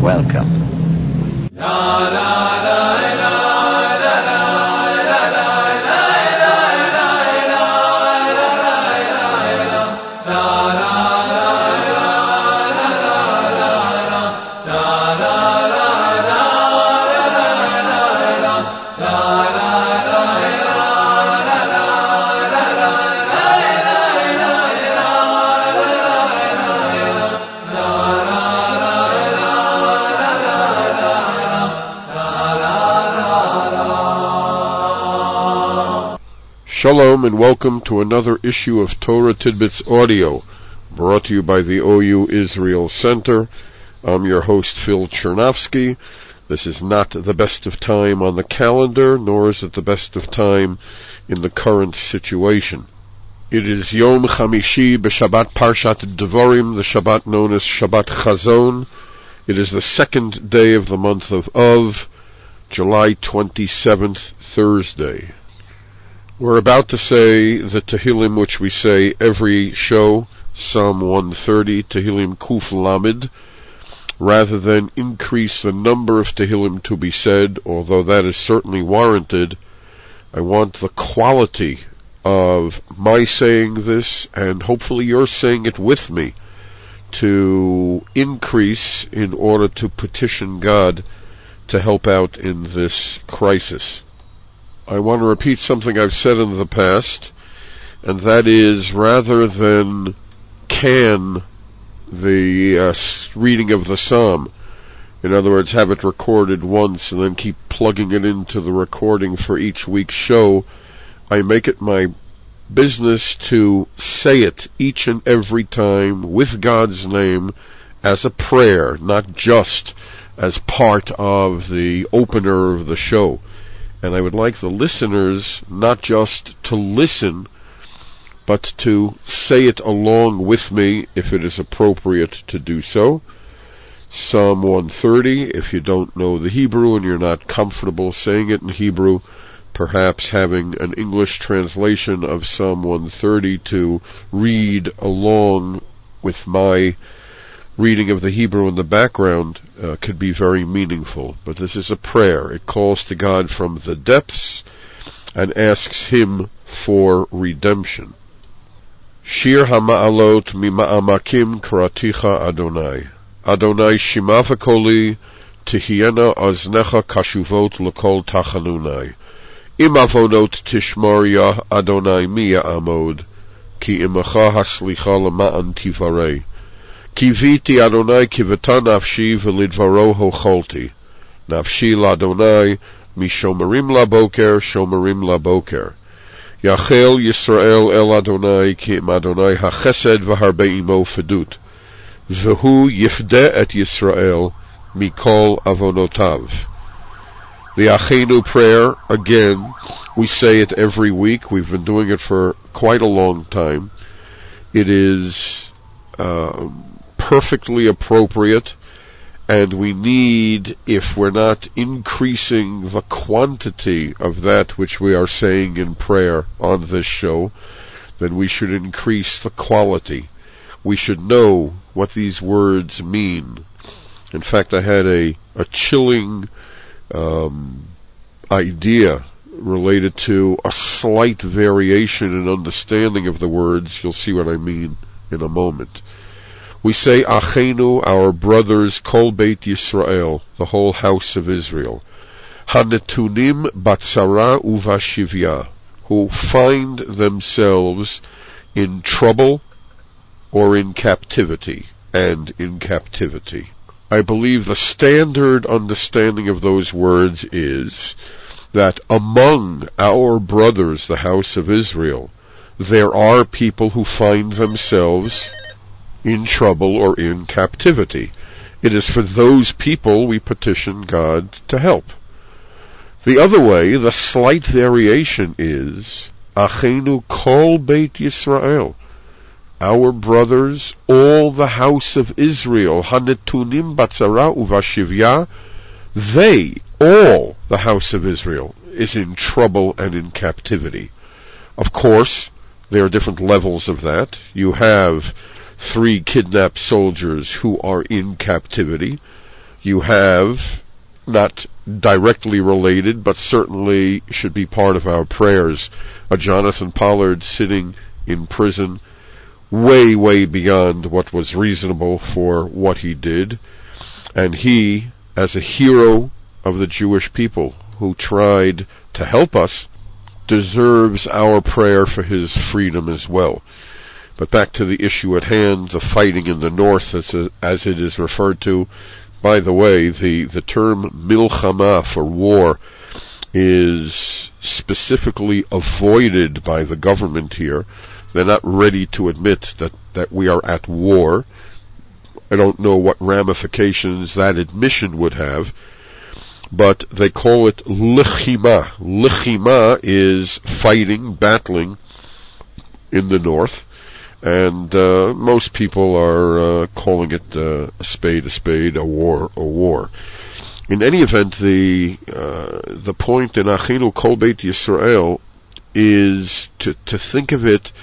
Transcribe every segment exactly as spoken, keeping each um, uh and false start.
Welcome. La, la, la, la. Shalom and welcome to another issue of Torah Tidbits Audio, brought to you by the O U Israel Center. I'm your host, Phil Chernovsky. This is not the best of time on the calendar, nor is it the best of time in the current situation. It is Yom Chamishi b'Shabbat Parshat Devarim, the Shabbat known as Shabbat Chazon. It is the second day of the month of Av, July twenty-seventh, Thursday. We're about to say the Tehillim which we say every show, Psalm one thirty, Tehillim Kuf Lamed. Rather than increase the number of Tehillim to be said, although that is certainly warranted, I want the quality of my saying this, and hopefully you're saying it with me, to increase in order to petition God to help out in this crisis. I want to repeat something I've said in the past, and that is, rather than can the uh, reading of the psalm, in other words, have it recorded once and then keep plugging it into the recording for each week's show, I make it my business to say it each and every time with God's name as a prayer, not just as part of the opener of the show. And I would like the listeners not just to listen, but to say it along with me if it is appropriate to do so. Psalm one thirty, if you don't know the Hebrew and you're not comfortable saying it in Hebrew, perhaps having an English translation of Psalm one thirty to read along with my reading of the Hebrew in the background uh, could be very meaningful. But this is a prayer. It calls to God from the depths and asks Him for redemption. Shir HaMa'alot Mima'amakim Karaticha Adonai. Adonai Shima v'koli Tihiena Aznecha Kashuvot L'kol Tachanunai. Im Avonot Tishmor Yah Adonai Mi Ya'amod Ki Imacha Haslicha L'ma'an Tivarei. Kiviti Adonai kivata nafshi v'lidvaro hocholti. Nafshi l'Adonai mishomerim laboker shomerim laboker. Yachel Yisrael el Adonai ki im Adonai hachesed v'harbe imo fedut. V'hu yifde et Yisrael mikol avonotav. The Achenu prayer, again, we say it every week. We've been doing it for quite a long time. It is uh, perfectly appropriate, and we need, if we're not increasing the quantity of that which we are saying in prayer on this show, then we should increase the quality. We should know what these words mean. In fact, I had a, a chilling um, idea related to a slight variation in understanding of the words. You'll see what I mean in a moment. We say, Achenu, our brothers, Kol Beit Yisrael, the whole house of Israel, Hanetunim Batzara Uvashivya, who find themselves in trouble or in captivity, and in captivity. I believe the standard understanding of those words is that among our brothers, the house of Israel, there are people who find themselves in trouble or in captivity. It is for those people we petition God to help. The other way, the slight variation is, Achenu Kol Beit Yisrael, our brothers, all the house of Israel, Hanetunim Batzara Uvashivya, they, all the house of Israel, is in trouble and in captivity. Of course, there are different levels of that. You have three kidnapped soldiers who are in captivity. you have, not directly related, but certainly should be part of our prayers, a Jonathan Pollard sitting in prison way, way beyond what was reasonable for what he did. And he, as a hero of the Jewish people who tried to help us, deserves our prayer for his freedom as well. But back to the issue at hand, the fighting in the north, as, a, as it is referred to. By the way, the, the term milchama for war is specifically avoided by the government here. They're not ready to admit that, that we are at war. I don't know what ramifications that admission would have, but they call it lechima. Lechima is fighting, battling in the north, and uh, most people are uh, calling it uh, a spade a spade, a war a war. In any event, the uh, the point in Achinu Kol Beit Yisrael is to to think of it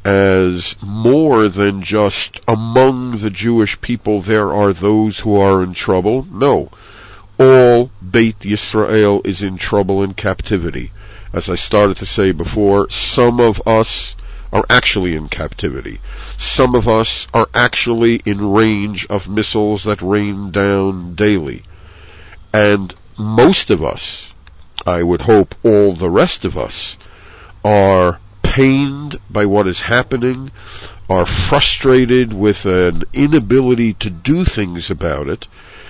as more than just among the Jewish people there are those who are in trouble. No. All Beit Yisrael is in trouble in captivity. As I started to say before, some of us are actually in captivity. Some of us are actually in range of missiles that rain down daily. And most of us, I would hope all the rest of us, are pained by what is happening, are frustrated with an inability to do things about it,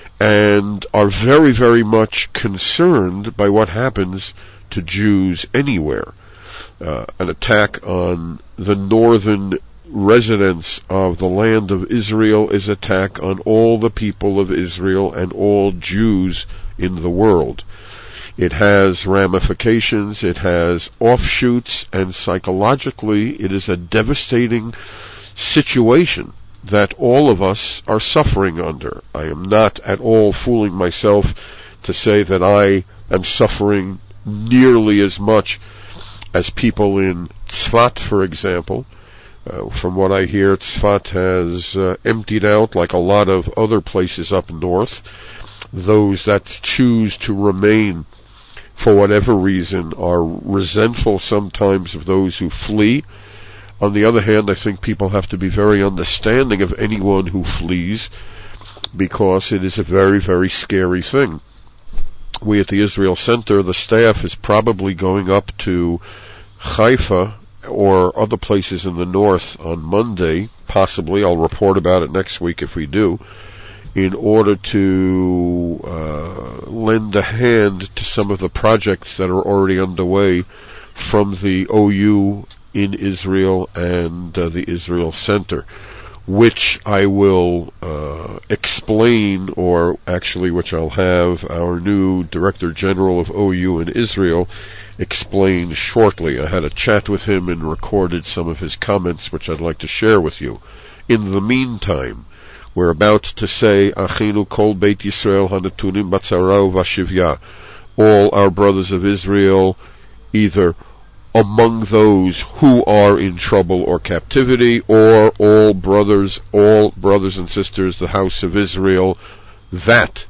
and are very, very much concerned by what happens to Jews anywhere. Uh, an attack on the northern residents of the land of Israel is an attack on all the people of Israel and all Jews in the world. It has ramifications, it has offshoots, and psychologically it is a devastating situation that all of us are suffering under. I am not at all fooling myself to say that I am suffering nearly as much as people in Tzfat, for example. Uh, from what I hear, Tzfat has uh, emptied out, like a lot of other places up north. Those that choose to remain, for whatever reason, are resentful sometimes of those who flee. On the other hand, I think people have to be very understanding of anyone who flees, because it is a very, very scary thing. We at the Israel Center, the staff is probably going up to Haifa or other places in the north on Monday, possibly. I'll report about it next week if we do, in order to uh, lend a hand to some of the projects that are already underway from the O U in Israel and uh, the Israel Center, which I will uh, explain, or actually which I'll have our new Director General of O U in Israel explain shortly. I had a chat with him and recorded some of his comments, which I'd like to share with you. In the meantime, we're about to say, Achinu Kol Beit Yisrael Hanatunim Batzara Vashivya. All our brothers of Israel, either among those who are in trouble or captivity, or all brothers, all brothers and sisters, the house of Israel, that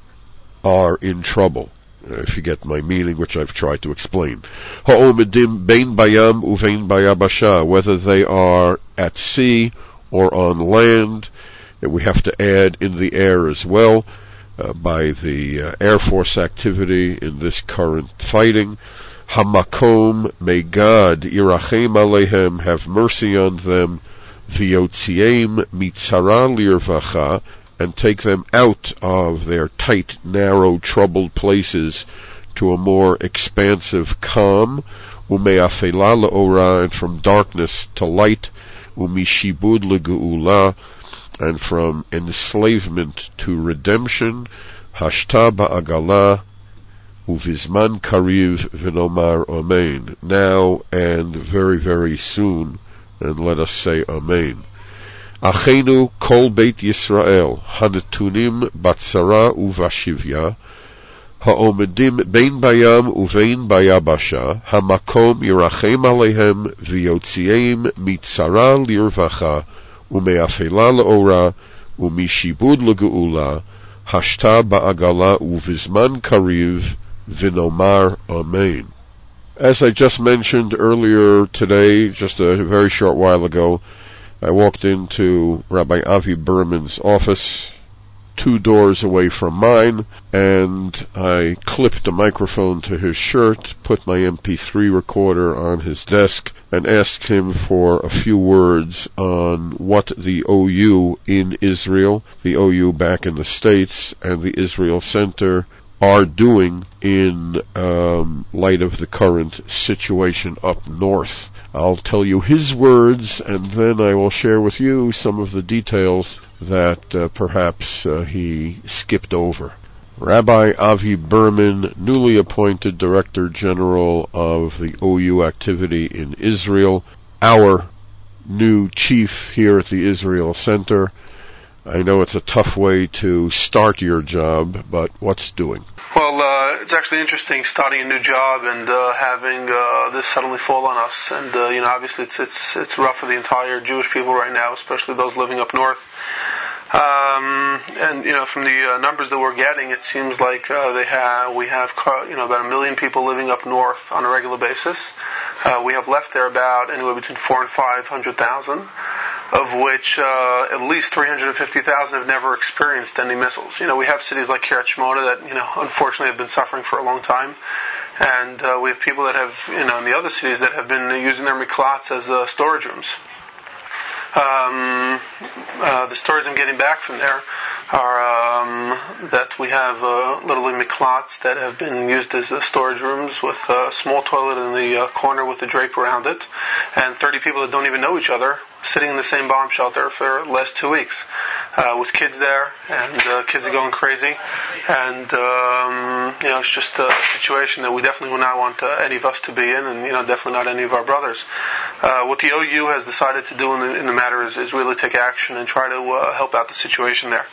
are in trouble. If you get my meaning, which I've tried to explain. Ha'omedim bein bayam uvein bayabasha, whether they are at sea or on land. We have to add in the air as well, uh, by the uh, Air Force activity in this current fighting. Hamakom, may God, Yirachem Alehem, have mercy on them, V'yotziem mitzara lirvacha, and take them out of their tight, narrow, troubled places to a more expansive calm, Ume'afela le'ora, and from darkness to light, Umishibud le'geula, and from enslavement to redemption, Hashta ba'agala, Uvizman kariv v'nomar amen. Now and very, very soon, and let us say amen. Achenu kol Beit Yisrael, hanatunim batzara uvashivya, ha'omedim bein bayam uvein bayabasha, hamakom yirachem alehem v'yotziem mitzara lirvacha, ume'afela le'ora, umishibud le'geula, hashta ba'agala uvizman kariv vinomar amen. As I just mentioned earlier today, just a very short while ago, I walked into Rabbi Avi Berman's office, two doors away from mine, and I clipped the microphone to his shirt, put my M P three recorder on his desk, and asked him for a few words on what the O U in Israel, the O U back in the States, and the Israel Center are doing in um, light of the current situation up north. I'll tell you his words, and then I will share with you some of the details that uh, perhaps uh, he skipped over. Rabbi Avi Berman, newly appointed Director General of the O U activity in Israel, our new chief here at the Israel Center. I know it's a tough way to start your job, but what's doing? Well, uh, it's actually interesting starting a new job and uh, having uh, this suddenly fall on us. And uh, you know, obviously, it's it's it's rough for the entire Jewish people right now, especially those living up north. Um, and you know, from the uh, numbers that we're getting, it seems like uh, they have we have you know about a million people living up north on a regular basis. Uh, we have left there about anywhere between four and five hundred thousand, of which uh, at least three hundred fifty thousand have never experienced any missiles. You know, we have cities like Kiryat Shmona that you know unfortunately have been suffering for a long time, and uh, we have people that have you know in the other cities that have been using their miklats as uh, storage rooms. Um, uh, the stories I'm getting back from there are um, that we have uh, literally miklats that have been used as uh, storage rooms with a small toilet in the uh, corner with a drape around it, and thirty people that don't even know each other sitting in the same bomb shelter for the last two weeks. Uh, with kids there, and uh, kids are going crazy, and um, you know it's just a situation that we definitely would not want uh, any of us to be in, and you know definitely not any of our brothers. Uh, what the O U has decided to do in the, in the matter is, is really take action and try to uh, help out the situation there.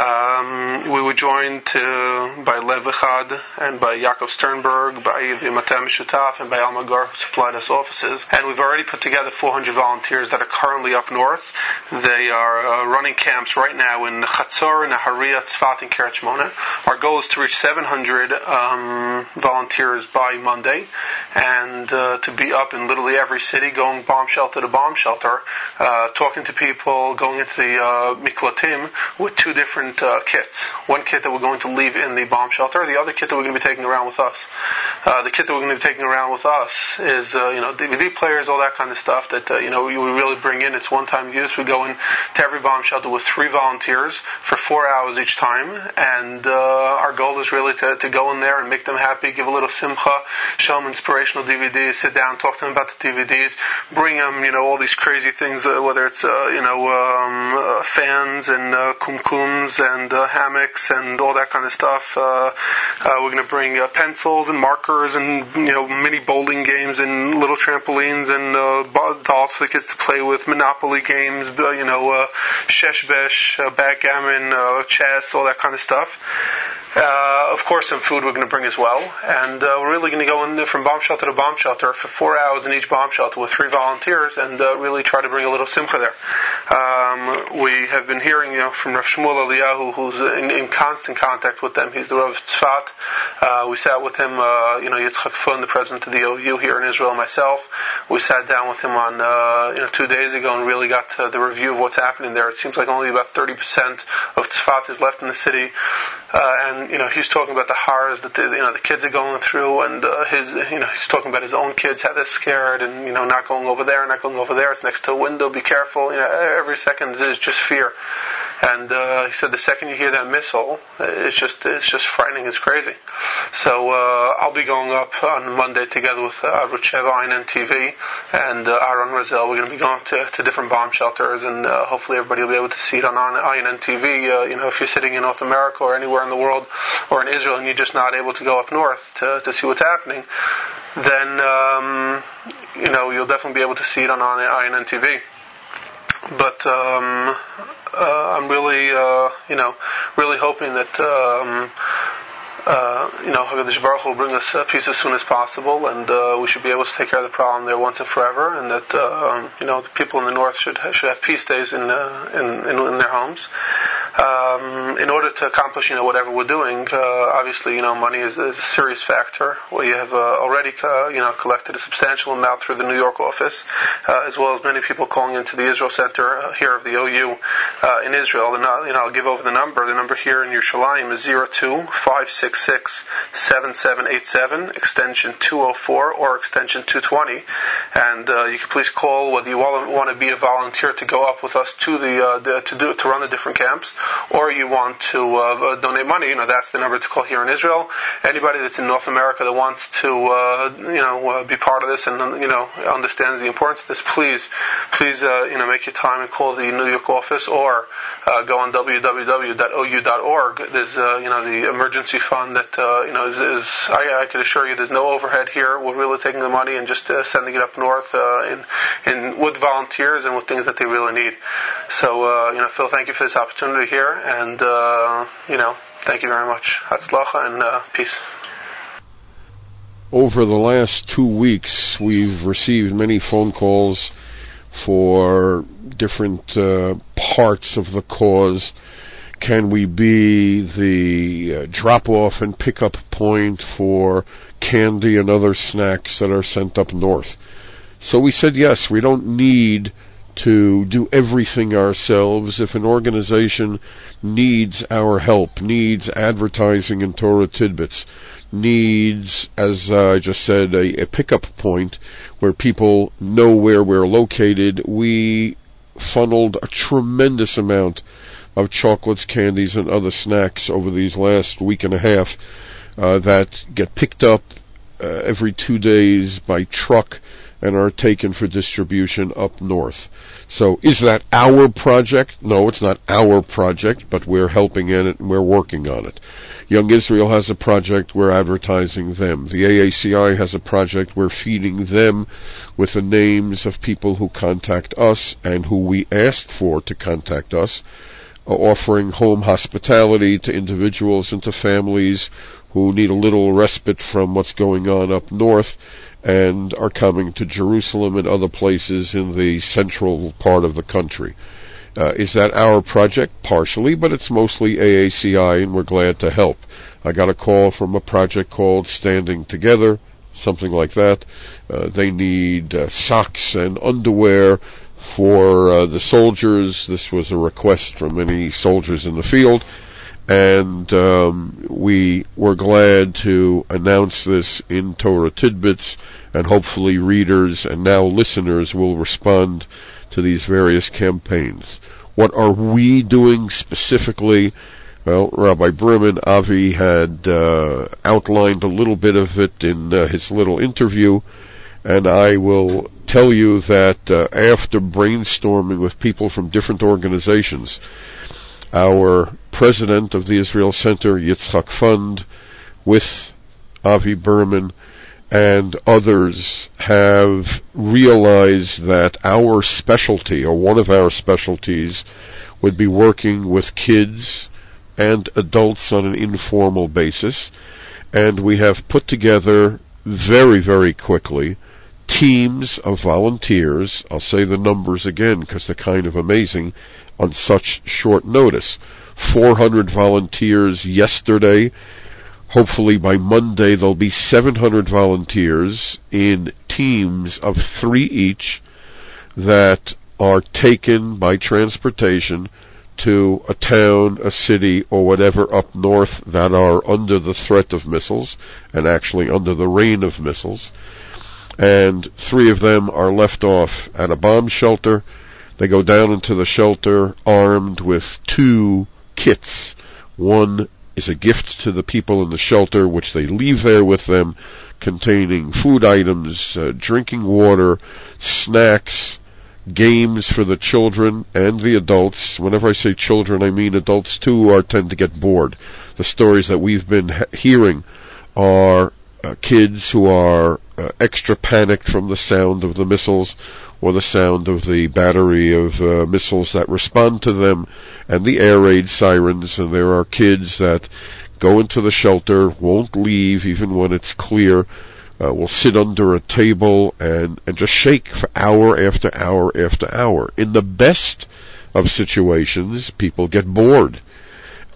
Um, we were joined to, by Lev Echad and by Yaakov Sternberg, by the Mata Mishutaf, and by Almagar, who supplied us offices, and we've already put together four hundred volunteers that are currently up north. They are uh, running camps right now in Chatzor, Nahariya, Tzfat, and Kiryat Shmona. Our goal is to reach seven hundred um, volunteers by Monday, and uh, to be up in literally every city, going bomb shelter to bomb shelter, uh, talking to people, going into the uh, miklatim with two different uh, kits. One kit that we're going to leave in the bomb shelter, the other kit that we're going to be taking around with us. Uh, the kit that we're going to be taking around with us is, uh, you know, D V D players, all that kind of stuff that, uh, you know, we really bring in. It's one-time use. We go in to every bomb shelter with three volunteers for four hours each time, and uh, our goal is really to, to go in there and make them happy, give a little simcha, show them inspirational D V Ds, sit down, talk to them about the D V Ds, bring them, you know, all these crazy things, uh, whether it's, uh, you know, um, uh, fans and uh, kumkums and uh, hammocks and all that kind of stuff. Uh, uh, we're going to bring uh, pencils and markers and, you know, mini bowling games and little trampolines and uh, dolls for the kids to play with, Monopoly games, uh, you know, uh, sheshbesh, uh, backgammon, uh, chess, all that kind of stuff. Uh, of course, some food we're going to bring as well, and uh, we're really going to go in there from bomb shelter to bomb shelter for four hours in each bomb shelter with three volunteers, and uh, really try to bring a little simcha there. Um, we have been hearing, you know, from Rav Shmuel Eliyahu, who's in, in constant contact with them. He's the Rav Tzfat. Uh, we sat with him, uh, you know, Yitzchak Fun, the president of the O U here in Israel, myself. We sat down with him on, uh, you know, two days ago and really got uh, the review of what's happening there. It seems like only about thirty percent of Tzfat is left in the city, uh, and you know, he's talking about the horrors that the, you know the kids are going through, and uh, his, you know, he's talking about his own kids, how they're scared, and you know, not going over there, not going over there. It's next to a window. Be careful. You know, every second is just fear. And uh, he said the second you hear that missile, it's just it's just frightening. It's crazy. So uh, I'll be going up on Monday together with uh, Rucheva I N N T V and uh, Aaron Razel. We're going to be going to, to different bomb shelters, and uh, hopefully everybody will be able to see it on I N N T V. Uh, you know, if you're sitting in North America or anywhere in the world or in Israel and you're just not able to go up north to, to see what's happening, then um, you know you'll definitely be able to see it on I N N T V. But um, uh, I'm really, uh, you know, really hoping that, um, uh, you know, HaKadosh Baruch Hu will bring us peace as soon as possible, and uh, we should be able to take care of the problem there once and forever, and that, uh, you know, the people in the north should should have peace days in uh, in, in in their homes. Um, in order to accomplish, you know, whatever we're doing, uh, obviously, you know, money is, is a serious factor. We have uh, already, uh, you know, collected a substantial amount through the New York office, uh, as well as many people calling into the Israel Center uh, here of the O U uh, in Israel. And uh, you know, I'll give over the number. The number here in Yerushalayim is zero two five six six seven seven eight seven, extension two oh four or extension two twenty. And uh, you can please call whether you want to be a volunteer to go up with us to the, uh, the to do to run the different camps, or you want to uh, donate money. You know, that's the number to call here in Israel. Anybody that's in North America that wants to uh, you know uh, be part of this and you know understands the importance of this, please please uh, you know make your time and call the New York office, or uh, go on w w w dot o u dot org. There's uh, you know the emergency fund that uh, you know is, is I, I can assure you there's no overhead here. We're really taking the money and just uh, sending it up north uh, in in with volunteers and with things that they really need. So uh, you know, Phil, thank you for this opportunity here, and uh, you know, thank you very much. Hatzlacha and uh, peace. Over the last two weeks, we've received many phone calls for different uh, parts of the cause. Can we be the uh, drop-off and pick-up point for candy and other snacks that are sent up north? So we said yes, we don't need to do everything ourselves. If an organization needs our help, needs advertising in Torah Tidbits, needs, as uh, I just said, a, a pickup point where people know where we're located, we funneled a tremendous amount of chocolates, candies, and other snacks over these last week and a half uh, that get picked up uh, every two days by truck and are taken for distribution up north. So is that our project? No, it's not our project, but we're helping in it and we're working on it. Young Israel has a project, we're advertising them. The A A C I has a project, we're feeding them with the names of people who contact us and who we asked for to contact us, uh, offering home hospitality to individuals and to families who need a little respite from what's going on up north and are coming to Jerusalem and other places in the central part of the country. Uh, is that our project? Partially, but it's mostly A A C I, and we're glad to help. I got a call from a project called Standing Together, something like that. Uh, they need uh, socks and underwear for uh, the soldiers. This was a request from many soldiers in the field, and um, we were glad to announce this in Torah Tidbits, and hopefully readers and now listeners will respond to these various campaigns. What are we doing specifically? Well, Rabbi Berman, Avi had uh, outlined a little bit of it in uh, his little interview, and I will tell you that uh, after brainstorming with people from different organizations, our president of the Israel Center, Yitzchak Fund, with Avi Berman and others, have realized that our specialty, or one of our specialties, would be working with kids and adults on an informal basis. And we have put together very, very quickly teams of volunteers. I'll say the numbers again because they're kind of amazing on such short notice. four hundred volunteers yesterday. Hopefully by Monday there'll be seven hundred volunteers in teams of three each that are taken by transportation to a town, a city, or whatever up north that are under the threat of missiles and actually under the rain of missiles. And three of them are left off at a bomb shelter. They go down into the shelter armed with two kits. One is a gift to the people in the shelter, which they leave there with them, containing food items, uh, drinking water, snacks, games for the children and the adults. Whenever I say children, I mean adults too, are tend to get bored. The stories that we've been ha- hearing are uh, kids who are uh, extra panicked from the sound of the missiles or the sound of the battery of uh, missiles that respond to them and the air raid sirens. And there are kids that go into the shelter, won't leave even when it's clear, uh, will sit under a table and, and just shake for hour after hour after hour. In the best of situations, people get bored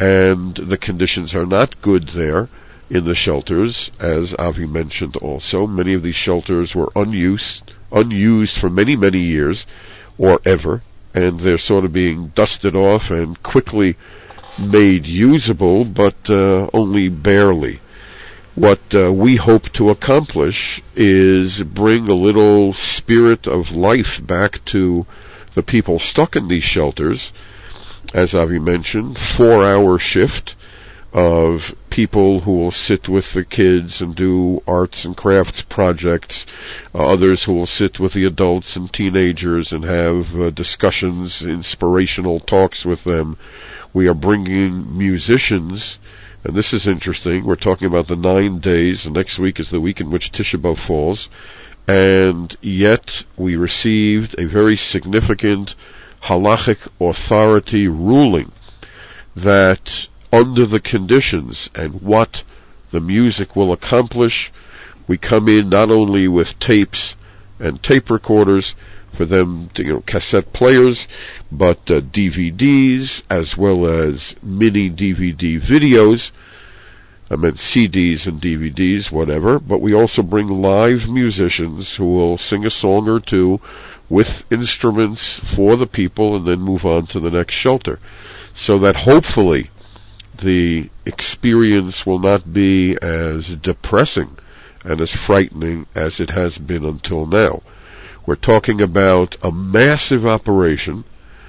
and the conditions are not good there in the shelters, as Avi mentioned also. Many of these shelters were unused, unused for many, many years, or ever, and they're sort of being dusted off and quickly made usable, but uh, only barely. What uh, we hope to accomplish is bring a little spirit of life back to the people stuck in these shelters. As Avi mentioned, four-hour shift of people who will sit with the kids and do arts and crafts projects, uh, others who will sit with the adults and teenagers and have uh, discussions, inspirational talks with them. We are bringing musicians, and this is interesting. We're talking about the nine days. The next week is the week in which Tisha B'Av falls, and yet we received a very significant halachic authority ruling that under the conditions and what the music will accomplish, we come in not only with tapes and tape recorders for them to, you know, cassette players, but uh, D V Ds as well as mini D V D videos. I meant C Ds and D V Ds, whatever, but we also bring live musicians who will sing a song or two with instruments for the people and then move on to the next shelter. So that hopefully the experience will not be as depressing and as frightening as it has been until now. We're talking about a massive operation,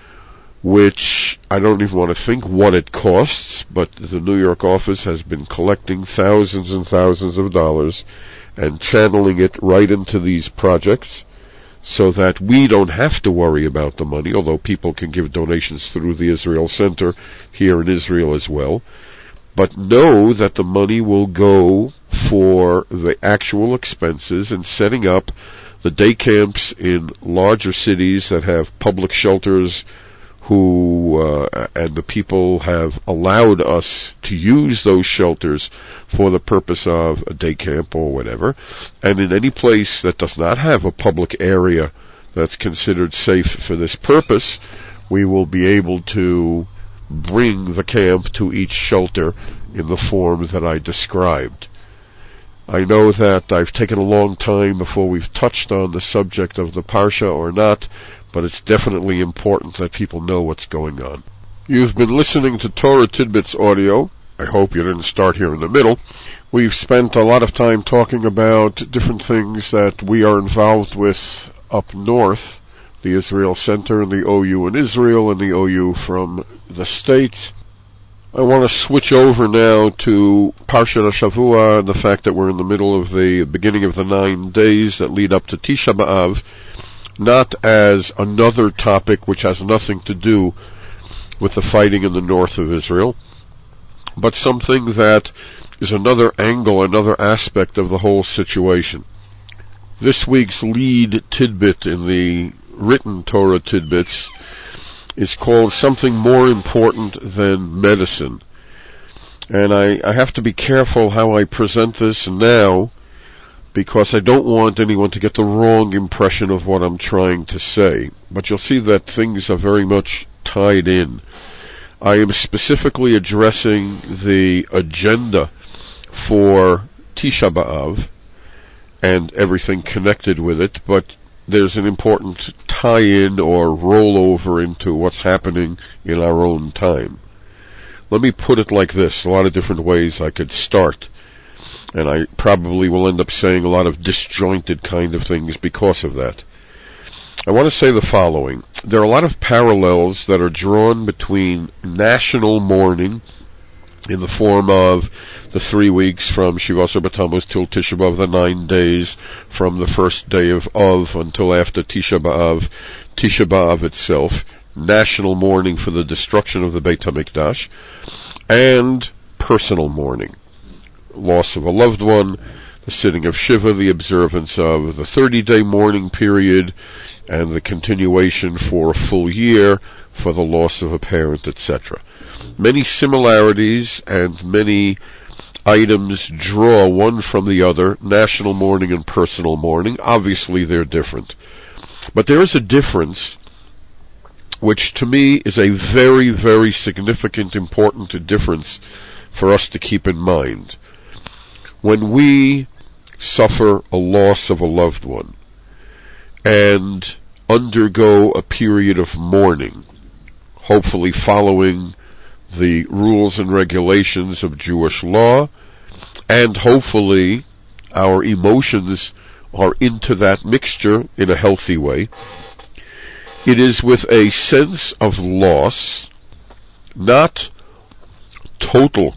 which I don't even want to think what it costs, but the New York office has been collecting thousands and thousands of dollars and channeling it right into these projects so that we don't have to worry about the money, although people can give donations through the Israel Center here in Israel as well. But know that the money will go for the actual expenses in setting up the day camps in larger cities that have public shelters who, uh, and the people have allowed us to use those shelters for the purpose of a day camp or whatever. And in any place that does not have a public area that's considered safe for this purpose, we will be able to bring the camp to each shelter in the form that I described. I know that I've taken a long time before we've touched on the subject of the Parsha or not, but it's definitely important that people know what's going on. You've been listening to Torah Tidbits audio. I hope you didn't start here in the middle. We've spent a lot of time talking about different things that we are involved with up north, the Israel Center and the O U in Israel and the O U from the States. I want to switch over now to Parshat HaShavua and the fact that we're in the middle of the beginning of the nine days that lead up to Tisha B'Av, not as another topic which has nothing to do with the fighting in the north of Israel, but something that is another angle, another aspect of the whole situation. This week's lead tidbit in the written Torah tidbits is called Something More Important Than Medicine. And I, I have to be careful how I present this now, because I don't want anyone to get the wrong impression of what I'm trying to say. But you'll see that things are very much tied in. I am specifically addressing the agenda for Tisha B'Av and everything connected with it, but there's an important tie-in or rollover into what's happening in our own time. Let me put it like this, a lot of different ways I could start, and I probably will end up saying a lot of disjointed kind of things because of that. I want to say the following. There are a lot of parallels that are drawn between national mourning in the form of the three weeks from Shivasar B'Tammuz till Tisha B'Av, the nine days from the first day of Av until after Tisha B'Av, Tisha B'Av itself, national mourning for the destruction of the Beit HaMikdash, and personal mourning, loss of a loved one, the sitting of Shiva, the observance of the thirty-day mourning period, and the continuation for a full year for the loss of a parent, et cetera. Many similarities and many items draw one from the other, national mourning and personal mourning. Obviously they're different. But there is a difference which to me is a very, very significant, important difference for us to keep in mind. When we suffer a loss of a loved one and undergo a period of mourning, hopefully following the rules and regulations of Jewish law, and hopefully our emotions are into that mixture in a healthy way, it is with a sense of loss, not total,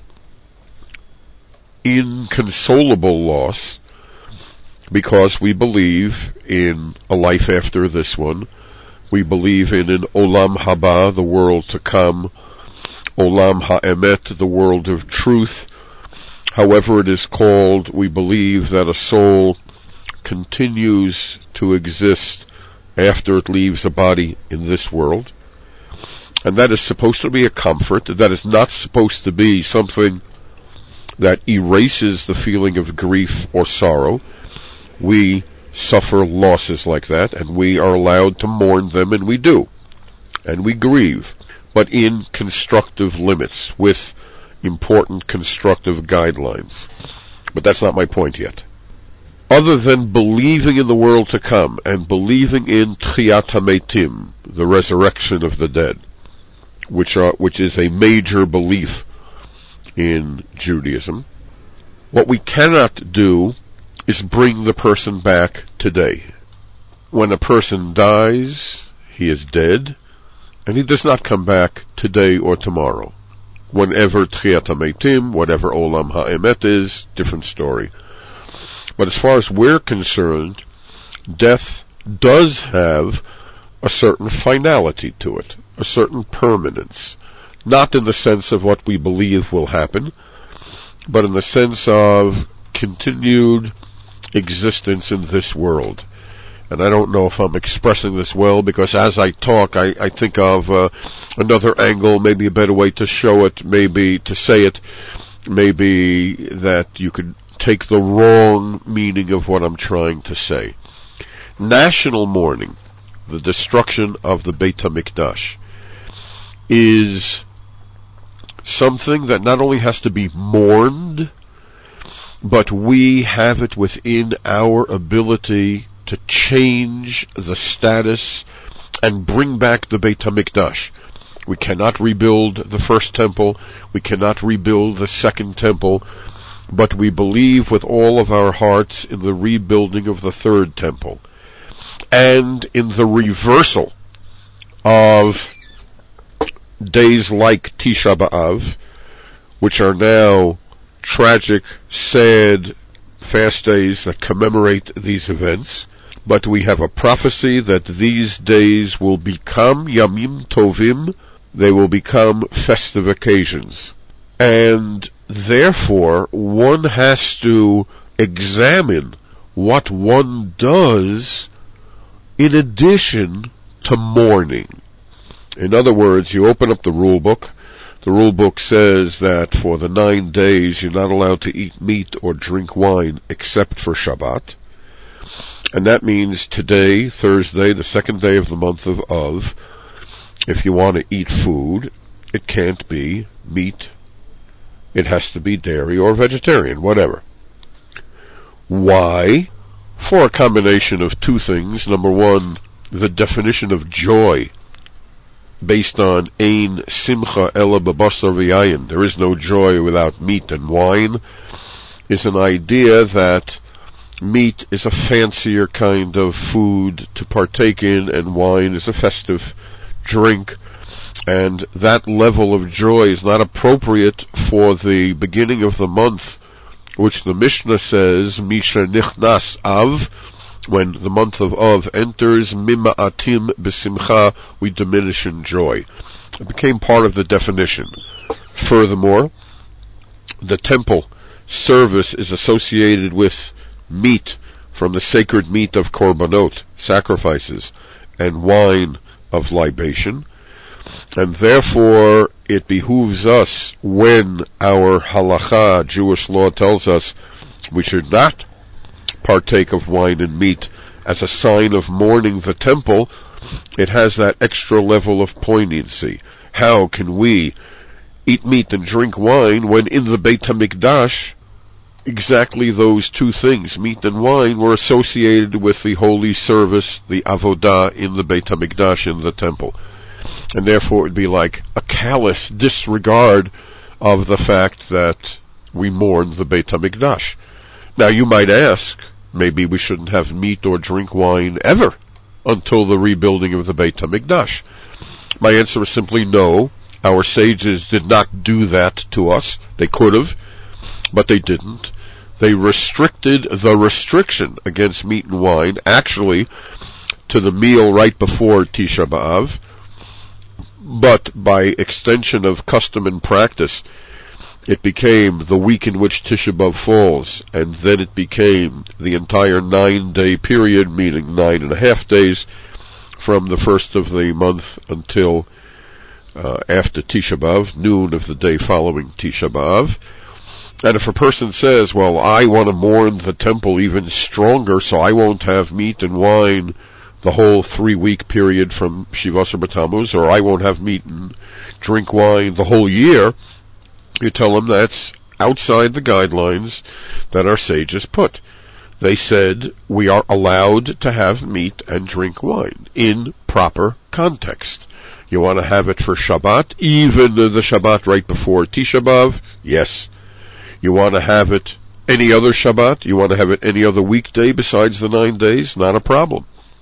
inconsolable loss, because we believe in a life after this one. We believe in an Olam Haba, the world to come, Olam Ha'emet, the world of truth. However it is called, we believe that a soul continues to exist after it leaves a body in this world. And that is supposed to be a comfort. That is not supposed to be something that erases the feeling of grief or sorrow. We suffer losses like that, and we are allowed to mourn them, and we do. And we grieve, but in constructive limits, with important constructive guidelines. But that's not my point yet. Other than believing in the world to come, and believing in Tchiyat HaMeitim, the resurrection of the dead, which are, which is a major belief in Judaism, what we cannot do is bring the person back today. When a person dies, he is dead, and he does not come back today or tomorrow. Whenever Tchiyat HaMeitim, whatever Olam Ha'emet is, different story. But as far as we're concerned, death does have a certain finality to it, a certain permanence. Not in the sense of what we believe will happen, but in the sense of continued existence in this world. And I don't know if I'm expressing this well, because as I talk, I, I think of uh, another angle, maybe a better way to show it, maybe to say it, maybe that you could take the wrong meaning of what I'm trying to say. National mourning, the destruction of the Beit HaMikdash, is something that not only has to be mourned, but we have it within our ability to change the status and bring back the Beit HaMikdash. We cannot rebuild the first temple, we cannot rebuild the second temple, but we believe with all of our hearts in the rebuilding of the third temple, and in the reversal of days like Tisha B'Av, which are now tragic, sad, fast days that commemorate these events. But we have a prophecy that these days will become Yamim Tovim, they will become festive occasions. And therefore, one has to examine what one does in addition to mourning. In other words, you open up the rule book. The rule book says that for the nine days you're not allowed to eat meat or drink wine except for Shabbat. And that means today, Thursday, the second day of the month of Av, if you want to eat food, it can't be meat. It has to be dairy or vegetarian, whatever. Why? For a combination of two things. Number one, the definition of joy, based on Ein Simcha Ela B'Basar V'Yayin, there is no joy without meat and wine, is an idea that meat is a fancier kind of food to partake in, and wine is a festive drink, and that level of joy is not appropriate for the beginning of the month, which the Mishnah says, Misha Nichnas Av, when the month of Av enters, Mima'atim B'Simcha, we diminish in joy. It became part of the definition. Furthermore, the temple service is associated with meat from the sacred meat of korbanot, sacrifices, and wine of libation, and therefore it behooves us, when our halacha, Jewish law, tells us we should not partake of wine and meat as a sign of mourning the temple, it has that extra level of poignancy. How can we eat meat and drink wine when in the Beit HaMikdash exactly those two things, meat and wine, were associated with the holy service, the avodah in the Beit HaMikdash, in the temple? And therefore it would be like a callous disregard of the fact that we mourn the Beit HaMikdash. Now you might ask, maybe we shouldn't have meat or drink wine ever until the rebuilding of the Beit HaMikdash. My answer is simply no. Our sages did not do that to us. They could have, but they didn't. They restricted the restriction against meat and wine, actually, to the meal right before Tisha B'Av, but by extension of custom and practice, it became the week in which Tisha B'Av falls, and then it became the entire nine-day period, meaning nine and a half days, from the first of the month until uh, after Tisha B'Av, noon of the day following Tisha B'Av. And if a person says, well, I want to mourn the temple even stronger, so I won't have meat and wine the whole three-week period from Shivasar B'Tammuz, or I won't have meat and drink wine the whole year, you tell them that's outside the guidelines that our sages put. They said we are allowed to have meat and drink wine in proper context. You want to have it for Shabbat, even the Shabbat right before Tisha B'Av? Yes. You want to have it any other Shabbat? You want to have it any other weekday besides the nine days? Not a problem.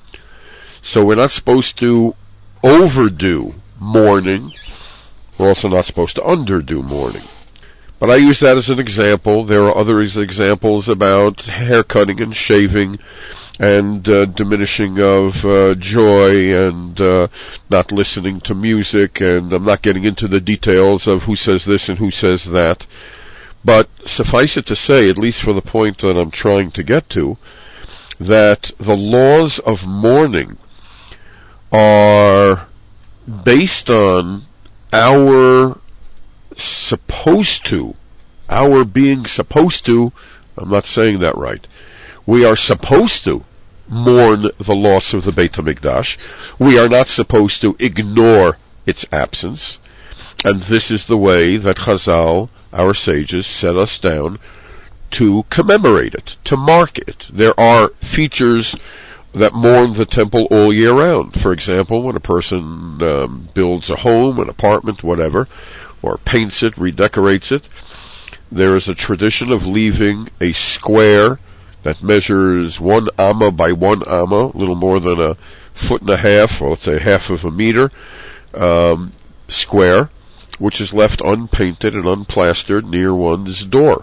So we're not supposed to overdo mourning. We're also not supposed to underdo mourning. But I use that as an example. There are other examples about hair cutting and shaving and uh, diminishing of uh, joy and uh, not listening to music, and I'm not getting into the details of who says this and who says that. But suffice it to say, at least for the point that I'm trying to get to, that the laws of mourning are based on our supposed to, our being supposed to, I'm not saying that right, we are supposed to mourn the loss of the Beit HaMikdash. We are not supposed to ignore its absence. And this is the way that Chazal, our sages, set us down to commemorate it, to mark it. There are features that mourn the temple all year round. For example, when a person um, builds a home, an apartment, whatever, or paints it, redecorates it, there is a tradition of leaving a square that measures one amma by one amma, a little more than a foot and a half, or let's say half of a meter, um, square, which is left unpainted and unplastered near one's door.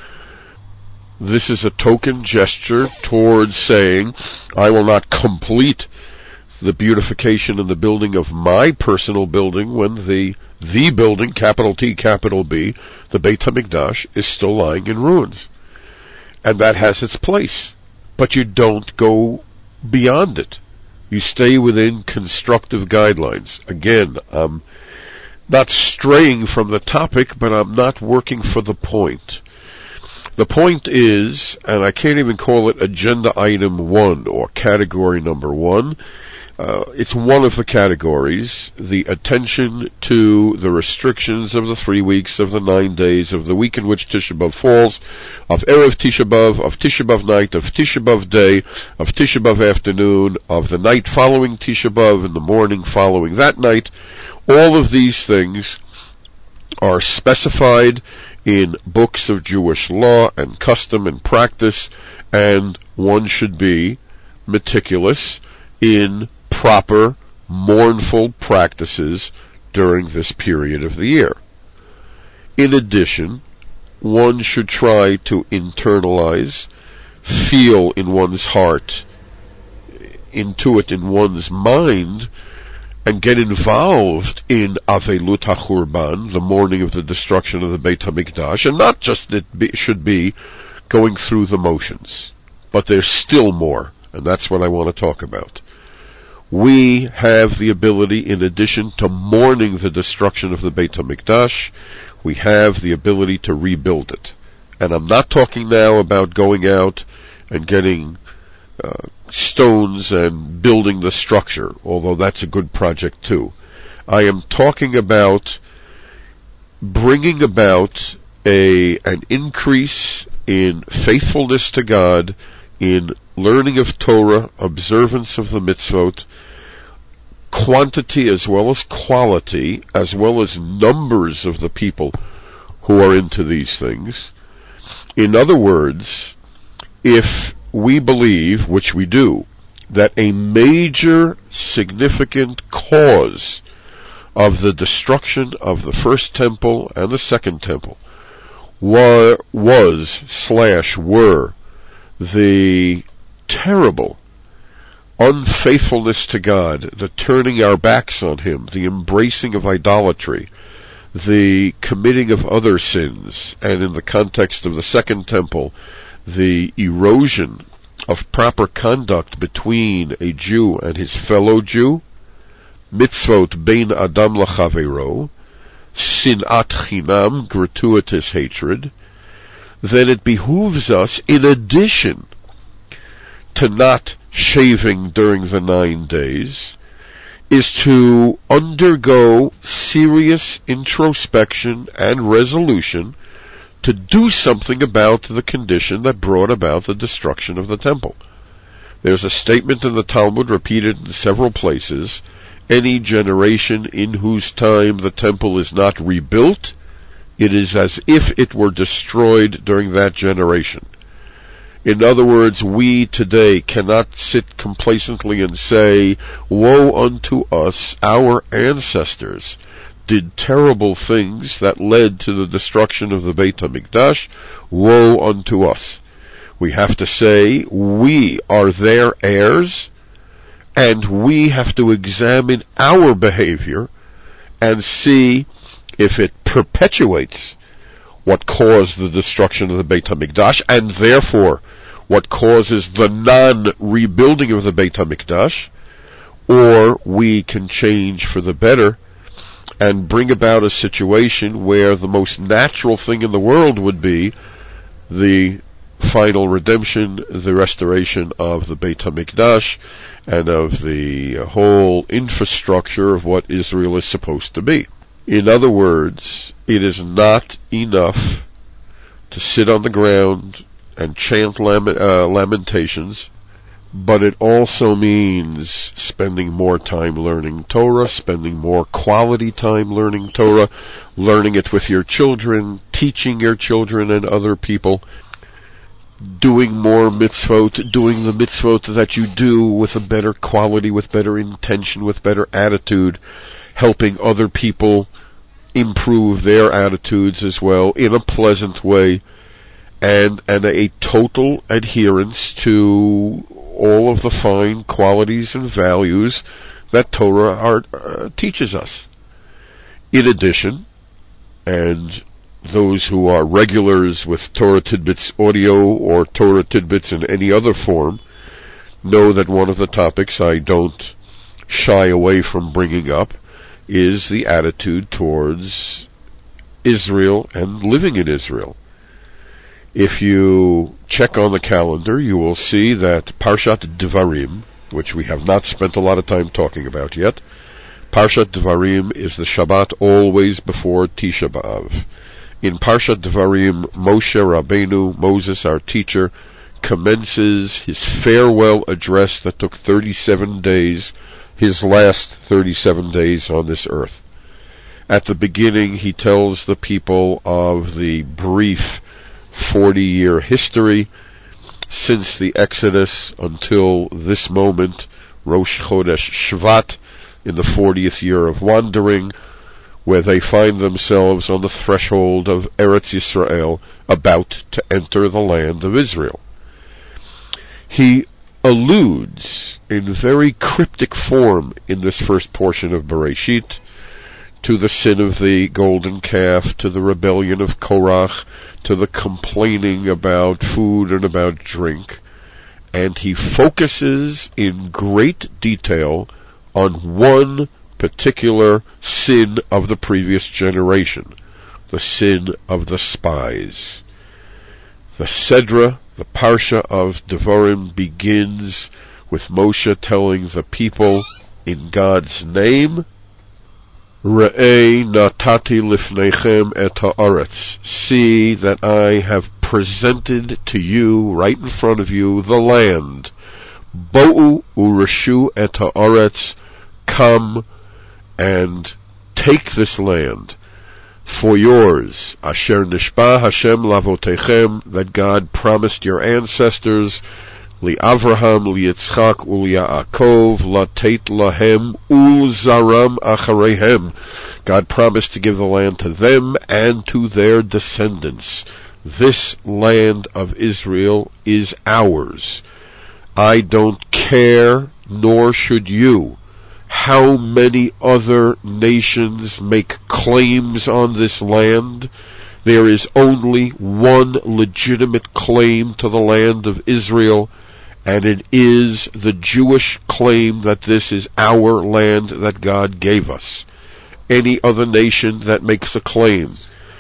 This is a token gesture towards saying, I will not complete the beautification and the building of my personal building when the the building, capital T, capital B, the Beit HaMikdash, is still lying in ruins. And that has its place. But you don't go beyond it. You stay within constructive guidelines. Again, I'm not straying from the topic, but I'm not working for the point. The point is, and I can't even call it agenda item one or category number one, uh, it's one of the categories, the attention to the restrictions of the three weeks, of the nine days, of the week in which Tisha B'Av falls, of Erev Tisha B'Av, of Tisha B'Av night, of Tisha B'Av day, of Tisha B'Av afternoon, of the night following Tisha B'Av and the morning following that night. All of these things are specified in books of Jewish law and custom and practice, and one should be meticulous in proper, mournful practices during this period of the year. In addition, one should try to internalize, feel in one's heart, intuit in one's mind, and get involved in Avelut HaChurban, the mourning of the destruction of the Beit HaMikdash, and not just that it should be going through the motions, but there's still more, and that's what I want to talk about. We have the ability, in addition to mourning the destruction of the Beit HaMikdash, we have the ability to rebuild it. And I'm not talking now about going out and getting uh, stones and building the structure, although that's a good project too. I am talking about bringing about a an increase in faithfulness to God, in learning of Torah, observance of the mitzvot, quantity as well as quality, as well as numbers of the people who are into these things. In other words, if we believe, which we do, that a major significant cause of the destruction of the first temple and the second temple were, was slash were the terrible unfaithfulness to God, the turning our backs on Him, the embracing of idolatry, the committing of other sins, and in the context of the second temple, the erosion of proper conduct between a Jew and his fellow Jew, mitzvot bein adam lachavero, sinat chinam, gratuitous hatred, then it behooves us, in addition to not shaving during the nine days, is to undergo serious introspection and resolution to do something about the condition that brought about the destruction of the temple. There's a statement in the Talmud repeated in several places: any generation in whose time the temple is not rebuilt, it is as if it were destroyed during that generation. In other words, we today cannot sit complacently and say, woe unto us, our ancestors did terrible things that led to the destruction of the Beit HaMikdash, woe unto us. We have to say, we are their heirs, and we have to examine our behavior and see if it perpetuates what caused the destruction of the Beit HaMikdash, and therefore what causes the non-rebuilding of the Beit HaMikdash, or we can change for the better and bring about a situation where the most natural thing in the world would be the final redemption, the restoration of the Beit HaMikdash, and of the whole infrastructure of what Israel is supposed to be. In other words, it is not enough to sit on the ground and chant lam- uh, lamentations, but it also means spending more time learning Torah, spending more quality time learning Torah, learning it with your children, teaching your children and other people, doing more mitzvot, doing the mitzvot that you do with a better quality, with better intention, with better attitude, helping other people improve their attitudes as well in a pleasant way, and and a total adherence to all of the fine qualities and values that Torah are, uh, teaches us. In addition, and those who are regulars with Torah Tidbits audio or Torah Tidbits in any other form know that one of the topics I don't shy away from bringing up is the attitude towards Israel and living in Israel. If you check on the calendar, you will see that Parshat Devarim, which we have not spent a lot of time talking about yet, Parshat Devarim is the Shabbat always before Tisha B'Av. In Parshat Devarim, Moshe Rabbeinu, Moses, our teacher, commences his farewell address that took thirty-seven days, his last thirty-seven days on this earth. At the beginning, he tells the people of the brief forty-year history since the Exodus until this moment, Rosh Chodesh Shvat, in the fortieth year of wandering, where they find themselves on the threshold of Eretz Yisrael, about to enter the land of Israel. He alludes in very cryptic form in this first portion of Bereshit to the sin of the golden calf, to the rebellion of Korach, to the complaining about food and about drink, and he focuses in great detail on one particular sin of the previous generation, the sin of the spies. The Sedra The Parsha of Devarim begins with Moshe telling the people in God's name, Re'ei natati lifneichem et ha'aretz. See that I have presented to you, right in front of you, the land. Bo'u u'reshu et ha'aretz. Come and take this land for yours. Asher nishba Hashem lavotechem, that God promised your ancestors, li Avraham, li Yitzchak, ul Yaakov, latet lahem ul zaram acharehem. God promised to give the land to them and to their descendants. This land of Israel is ours. I don't care, nor should you, how many other nations make claims on this land. There is only one legitimate claim to the land of Israel, and it is the Jewish claim that this is our land that God gave us. Any other nation that makes a claim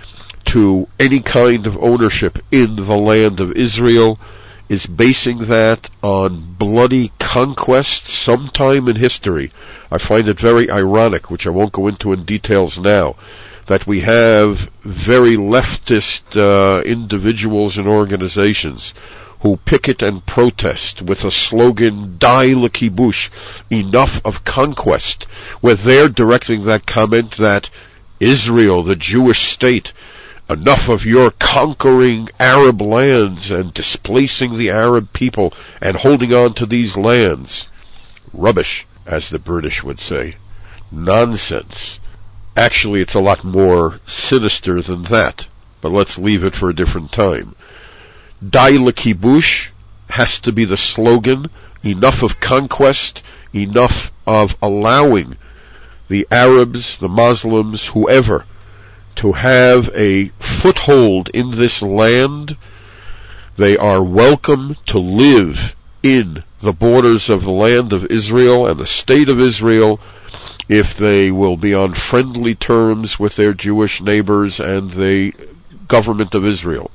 to any kind of ownership in the land of Israel is basing that on bloody conquest sometime in history. I find it very ironic, which I won't go into in details now, that we have very leftist uh, individuals and organizations who picket and protest with a slogan, Die l'kibush, enough of conquest, where they're directing that comment that Israel, the Jewish state, enough of your conquering Arab lands and displacing the Arab people and holding on to these lands. Rubbish, as the British would say. Nonsense. Actually, it's a lot more sinister than that, but let's leave it for a different time. Die l'kibush has to be the slogan. Enough of conquest, enough of allowing the Arabs, the Muslims, whoever, to have a foothold in this land. They are welcome to live in the borders of the land of Israel and the state of Israel if they will be on friendly terms with their Jewish neighbors and the government of Israel.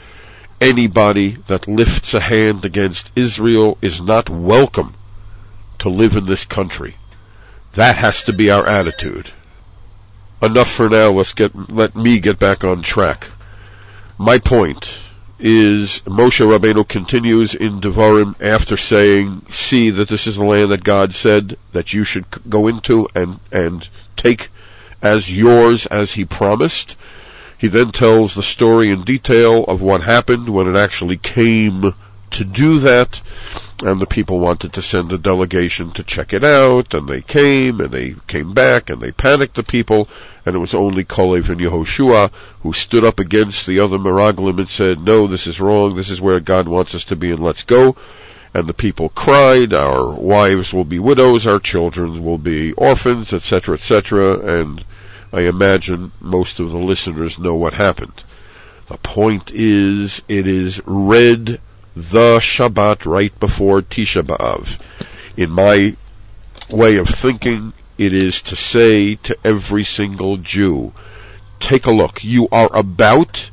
Anybody that lifts a hand against Israel is not welcome to live in this country. That has to be our attitude. Enough for now. Let's get, let me get back on track. My point is, Moshe Rabbeinu continues in Devarim after saying, see that this is the land that God said that you should go into and, and take as yours as he promised. He then tells the story in detail of what happened when it actually came to do that, and the people wanted to send a delegation to check it out, and they came, and they came back, and they panicked the people, and it was only Kalev and Yehoshua who stood up against the other Meraglim and said, no, this is wrong, this is where God wants us to be, and let's go. And the people cried, our wives will be widows, our children will be orphans, et cetera, et cetera, and I imagine most of the listeners know what happened. The point is, it is read the Shabbat right before Tisha B'Av. In my way of thinking, it is to say to every single Jew, take a look. You are about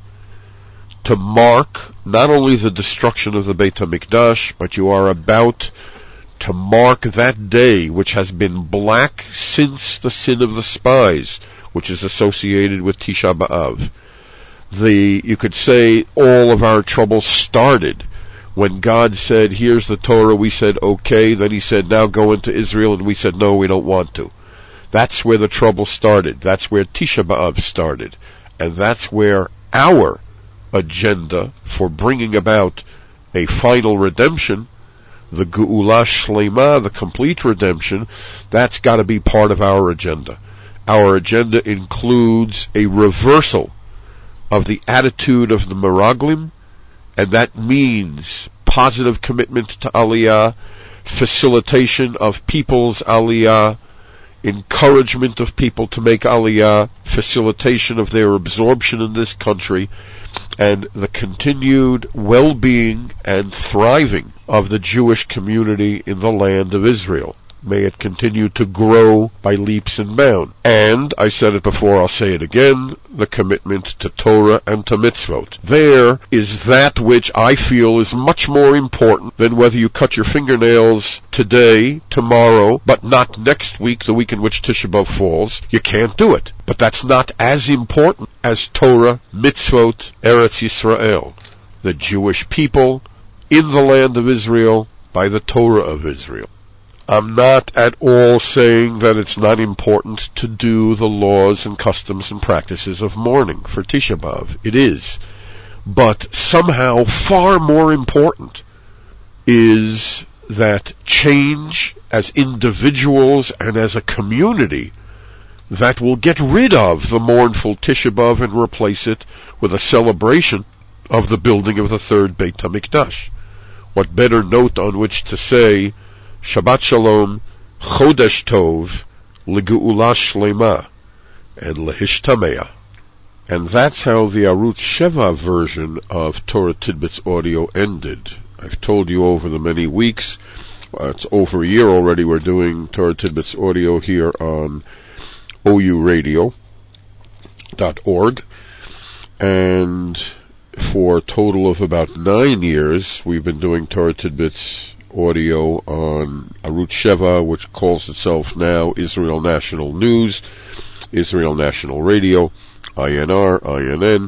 to mark not only the destruction of the Beit HaMikdash, but you are about to mark that day which has been black since the sin of the spies, which is associated with Tisha B'Av. The, you could say all of our troubles started when God said, here's the Torah, we said, okay. Then he said, now go into Israel, and we said, no, we don't want to. That's where the trouble started. That's where Tisha B'Av started. And that's where our agenda for bringing about a final redemption, the Geula Shlema, the complete redemption, that's got to be part of our agenda. Our agenda includes a reversal of the attitude of the Meraglim, and that means positive commitment to Aliyah, facilitation of people's Aliyah, encouragement of people to make Aliyah, facilitation of their absorption in this country, and the continued well-being and thriving of the Jewish community in the land of Israel. May it continue to grow by leaps and bounds. And, I said it before, I'll say it again, the commitment to Torah and to mitzvot. There is that which I feel is much more important than whether you cut your fingernails today, tomorrow, but not next week, the week in which Tisha B'Av falls. You can't do it. But that's not as important as Torah, mitzvot, Eretz Yisrael. The Jewish people in the land of Israel by the Torah of Israel. I'm not at all saying that it's not important to do the laws and customs and practices of mourning for Tisha B'Av. It is. But somehow far more important is that change as individuals and as a community that will get rid of the mournful Tisha B'Av and replace it with a celebration of the building of the third Beit HaMikdash. What better note on which to say Shabbat Shalom, Chodesh Tov, L'Geula Shlema, and L'Hishtameah. And that's how the Arutz Sheva version of Torah Tidbits audio ended. I've told you over the many weeks, uh, it's over a year already, we're doing Torah Tidbits audio here on O U radio dot org. And for a total of about nine years, we've been doing Torah Tidbits audio on Arutz Sheva, which calls itself now Israel National News, Israel National Radio, I N R, I N N,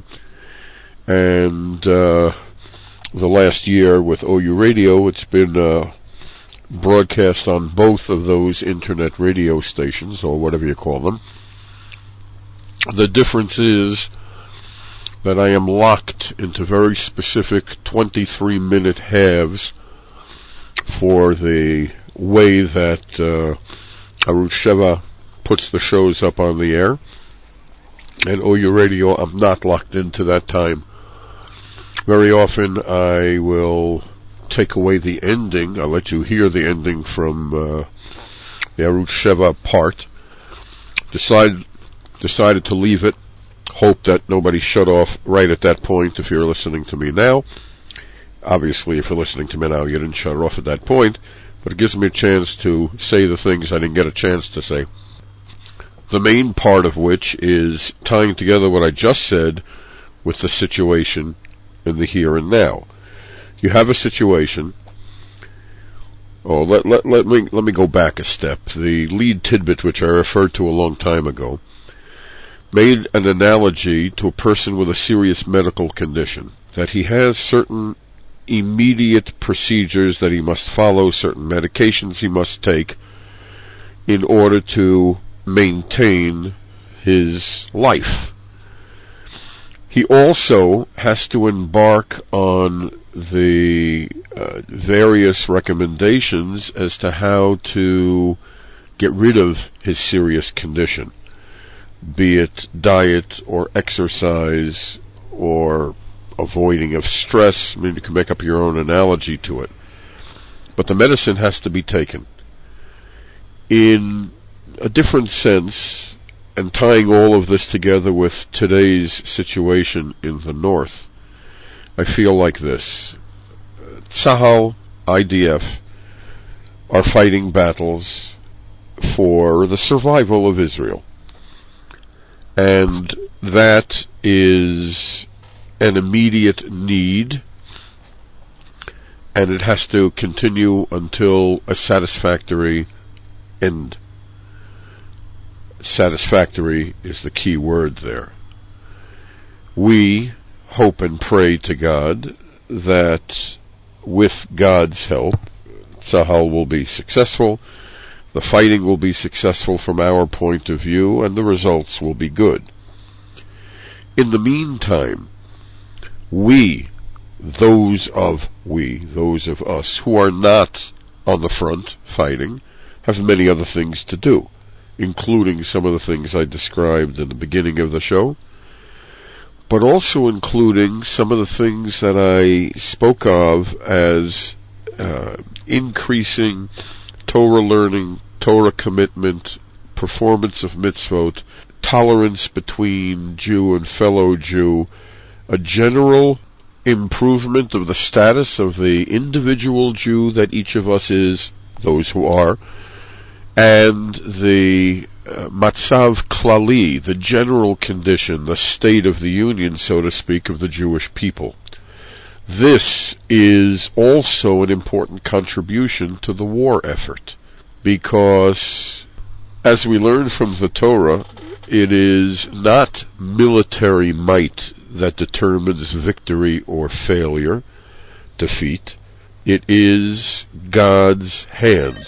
and uh, the last year with O U Radio, it's been uh, broadcast on both of those internet radio stations, or whatever you call them. The difference is that I am locked into very specific twenty-three minute halves for the way that uh, Arutz Sheva puts the shows up on the air. And O U Radio, I'm not locked into that time. Very often I will take away the ending. I'll let you hear the ending from uh, the Arutz Sheva part. Decide, decided to leave it. Hope that nobody shut off right at that point if you're listening to me now. Obviously, if you're listening to me now, you didn't shut off at that point, but it gives me a chance to say the things I didn't get a chance to say. The main part of which is tying together what I just said with the situation in the here and now. You have a situation. Oh, let, let, let me, let me go back a step. The lead tidbit, which I referred to a long time ago, made an analogy to a person with a serious medical condition, that he has certain immediate procedures that he must follow, certain medications he must take in order to maintain his life. He also has to embark on the uh, various recommendations as to how to get rid of his serious condition, be it diet or exercise or avoiding of stress. I mean, you can make up your own analogy to it. But the medicine has to be taken. In a different sense, and tying all of this together with today's situation in the North, I feel like this. Tzahal, I D F, are fighting battles for the survival of Israel. And that is an immediate need, and it has to continue until a satisfactory end. Satisfactory is the key word there. We hope and pray to God that with God's help, Tzahal will be successful, the fighting will be successful from our point of view, and the results will be good. In the meantime, we, those of we, those of us who are not on the front fighting, have many other things to do, including some of the things I described in the beginning of the show, but also including some of the things that I spoke of as uh, increasing Torah learning, Torah commitment, performance of mitzvot, tolerance between Jew and fellow Jew, a general improvement of the status of the individual Jew that each of us is, those who are, and the uh, matzav klali, the general condition, the state of the union, so to speak, of the Jewish people. This is also an important contribution to the war effort, because, as we learn from the Torah, it is not military might that determines victory or failure, defeat. It is God's hand.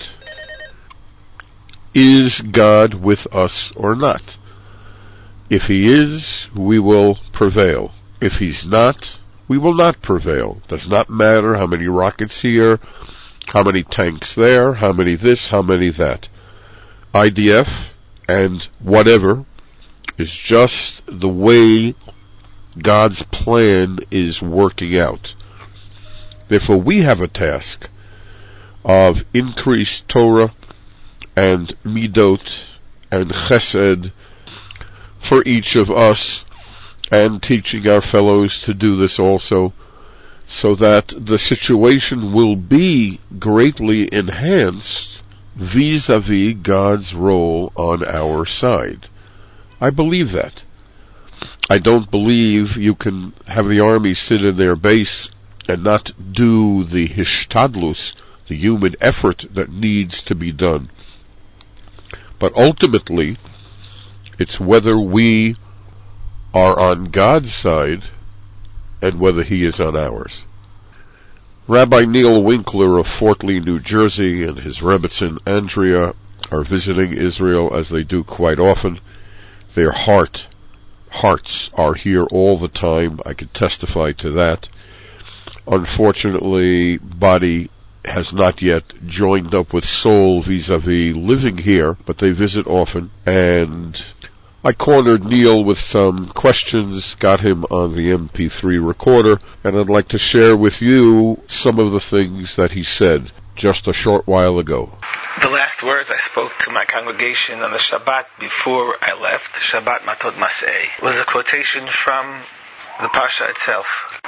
Is God with us or not? If He is, we will prevail. If He's not, we will not prevail. Does not matter how many rockets here, how many tanks there, how many this, how many that. I D F and whatever is just the way God's plan is working out. Therefore, we have a task of increased Torah and midot and chesed for each of us, and teaching our fellows to do this also, so that the situation will be greatly enhanced vis-a-vis God's role on our side. I believe that. I don't believe you can have the army sit in their base and not do the hishtadlus, the human effort that needs to be done. But ultimately, it's whether we are on God's side and whether He is on ours. Rabbi Neil Winkler of Fort Lee, New Jersey, and his Rebbetzin Andrea are visiting Israel, as they do quite often. Their heart, hearts are here all the time. I can testify to that. Unfortunately, body has not yet joined up with soul vis-a-vis living here, but they visit often, and I cornered Neil with some questions, got him on the M P three recorder, and I'd like to share with you some of the things that he said just a short while ago. The last words I spoke to my congregation on the Shabbat before I left, Shabbat Matot Mas'eh, was a quotation from the Parsha itself.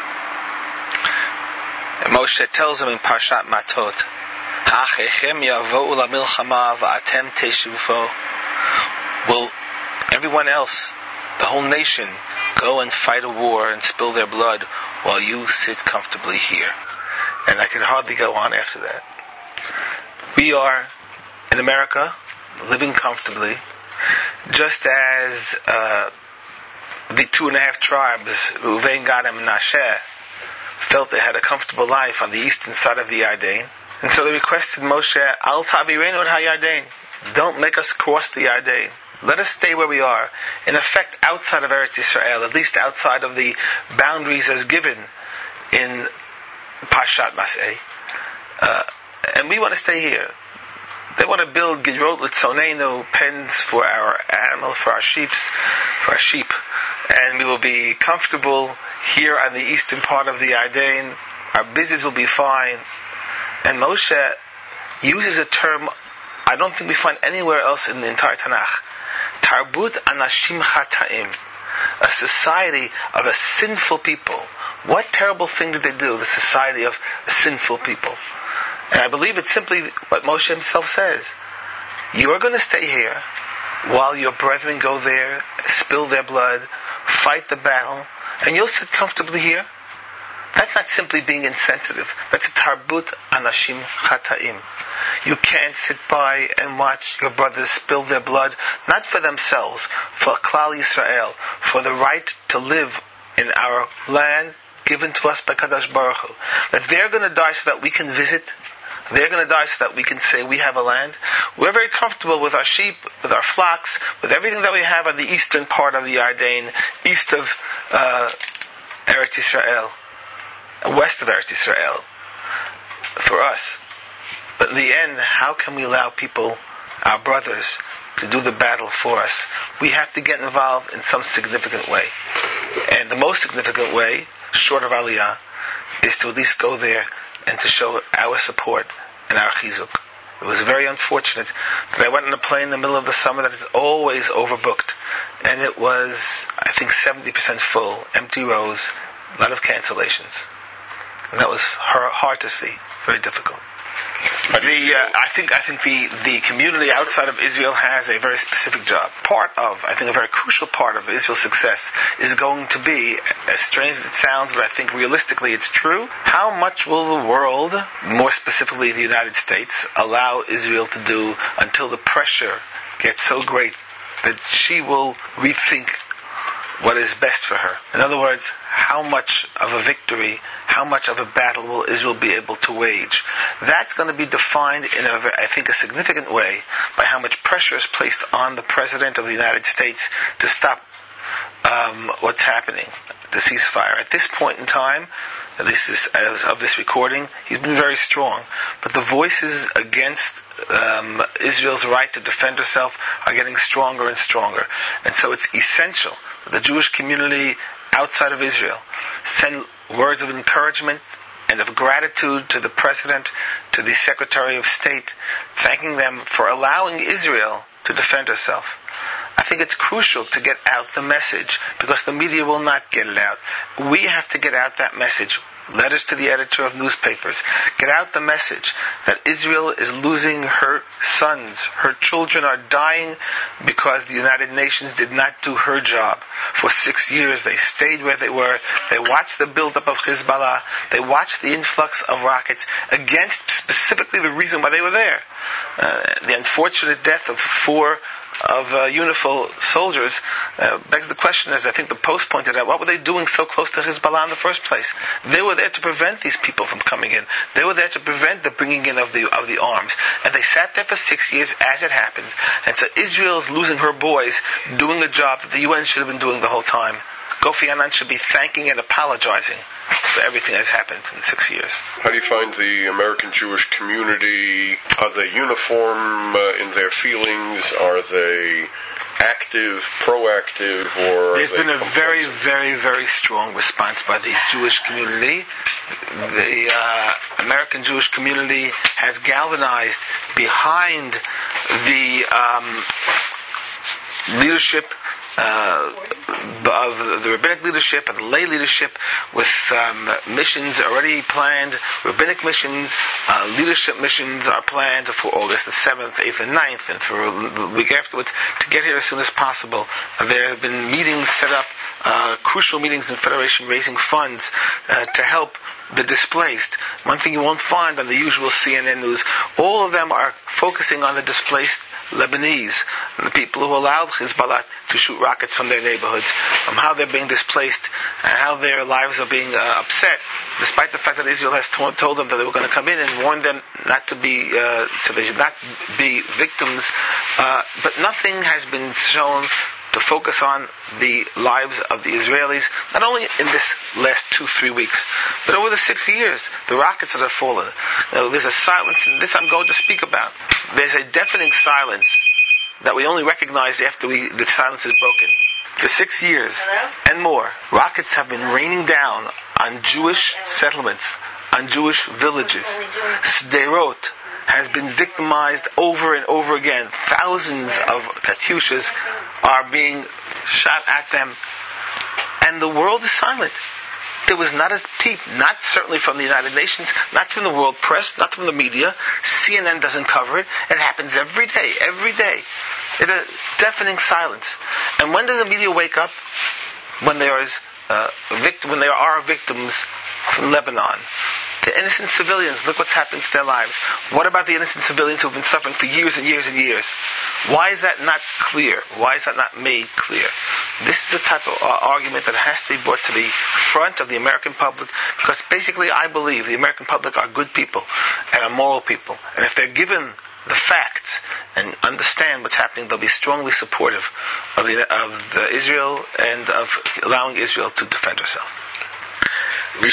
And Moshe tells them in Parshat Matot, Ha'achechem yavo'u lamilchama va'atem teshuv'o. Will everyone else, the whole nation, go and fight a war and spill their blood while you sit comfortably here? And I can hardly go on after that. We are in America, living comfortably, just as uh, the two and a half tribes, Reuven, Gad, and Menashe, felt they had a comfortable life on the eastern side of the Yarden. And so they requested Moshe, Al ta'birenu et ha-Yarden. Don't make us cross the Yarden. Let us stay where we are. In effect, outside of Eretz Yisrael, at least outside of the boundaries as given in Parshat Mas'eh. Uh, and we want to stay here. They want to build Gidrot L'Tzonenu, pens for our animal, for our sheep, for our sheep. And we will be comfortable here on the eastern part of the Yarden. Our business will be fine. And Moshe uses a term I don't think we find anywhere else in the entire Tanakh. Tarbut Anashim Chata'im. A society of a sinful people. What terrible thing did they do, the society of sinful people? And I believe it's simply what Moshe himself says. You're going to stay here while your brethren go there, spill their blood, fight the battle, and you'll sit comfortably here. That's not simply being insensitive. That's a tarbut anashim chata'im. You can't sit by and watch your brothers spill their blood, not for themselves, for Klal Yisrael, for the right to live in our land given to us by Kadosh Baruch Hu. That they're going to die so that we can visit. They're going to die so that we can say we have a land. We're very comfortable with our sheep, with our flocks, with everything that we have on the eastern part of the Yarden, east of uh, Eretz Yisrael, west of Eretz Yisrael, for us. But in the end, how can we allow people, our brothers, to do the battle for us? We have to get involved in some significant way. And the most significant way, short of Aliyah, is to at least go there and to show our support and our chizuk. It was very unfortunate that I went on a plane in the middle of the summer that is always overbooked. And it was, I think, seventy percent full, empty rows, a lot of cancellations. And that was hard to see, very difficult. The uh, I think I think the, the community outside of Israel has a very specific job. Part of, I think a very crucial part of Israel's success is going to be, as strange as it sounds, but I think realistically it's true, how much will the world, more specifically the United States, allow Israel to do until the pressure gets so great that she will rethink what is best for her. In other words, how much of a victory, how much of a battle will Israel be able to wage? That's going to be defined in a, I think, a significant way by how much pressure is placed on the President of the United States to stop um, what's happening, the ceasefire. At this point in time, at least this, as of this recording, he's been very strong. But the voices against um, Israel's right to defend herself are getting stronger and stronger. And so it's essential that the Jewish community outside of Israel send words of encouragement and of gratitude to the President, to the Secretary of State, thanking them for allowing Israel to defend herself. I think it's crucial to get out the message, because the media will not get it out. We have to get out that message. Letters to the editor of newspapers. Get out the message that Israel is losing her sons. Her children are dying because the United Nations did not do her job. For six years they stayed where they were. They watched the buildup of Hezbollah. They watched the influx of rockets against specifically the reason why they were there. Uh, the unfortunate death of four of uh, UNIFIL soldiers uh, begs the question, as I think the Post pointed out, what were they doing so close to Hezbollah in the first place? They were there to prevent these people from coming in. They were there to prevent the bringing in of the of the arms. And they sat there for six years as it happened. And so Israel's losing her boys doing the job that the U N should have been doing the whole time. Kofi Annan should be thanking and apologizing for everything that's happened in six years. How do you find the American Jewish community? Are they uniform uh, in their feelings? Are they active, proactive, or there's been a very, very, very strong response by the Jewish community. The uh, American Jewish community has galvanized behind the um, leadership Uh, of the rabbinic leadership and the lay leadership, with um, missions already planned, rabbinic missions, uh, leadership missions are planned for August the seventh, eighth, and ninth, and for the week afterwards to get here as soon as possible. Uh, there have been meetings set up, uh, crucial meetings in Federation raising funds uh, to help the displaced. One thing you won't find on the usual C N N news, all of them are focusing on the displaced Lebanese, and the people who allowed Hezbollah to shoot rockets from their neighborhoods, um, how they're being displaced, and how their lives are being uh, upset, despite the fact that Israel has to- told them that they were going to come in and warn them not to be, uh, so they should not be victims. Uh, but nothing has been shown to focus on the lives of the Israelis, not only in this last two, three weeks, but over the six years, the rockets that have fallen. Now, there's a silence, and this I'm going to speak about. There's a deafening silence that we only recognize after we, the silence is broken. For six years and more, rockets have been raining down on Jewish settlements, on Jewish villages. Sderot has been victimized over and over again. Thousands of Katyushas are being shot at them. And the world is silent. There was not a peep, not certainly from the United Nations, not from the world press, not from the media. C N N doesn't cover it. It happens every day, every day. It's a deafening silence. And when does the media wake up? When there is uh, vict- when there are victims from Lebanon. The innocent civilians, look what's happened to their lives. What about the innocent civilians who have been suffering for years and years and years? Why is that not clear? Why is that not made clear? This is the type of uh, argument that has to be brought to the front of the American public, because basically I believe the American public are good people and are moral people. And if they're given the facts and understand what's happening, they'll be strongly supportive of, the, of the Israel and of allowing Israel to defend herself. We